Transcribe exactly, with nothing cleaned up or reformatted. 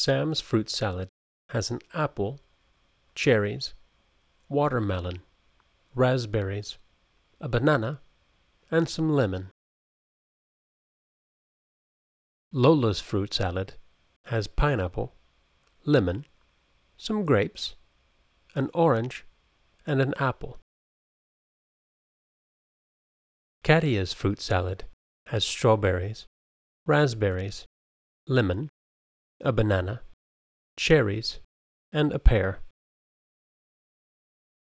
Sam's fruit salad has an apple, cherries, watermelon, raspberries, a banana, and some lemon. Lola's fruit salad has pineapple, lemon, some grapes, an orange, and an apple. Kadia's fruit salad has strawberries, raspberries, lemon, a banana, cherries, and a pear.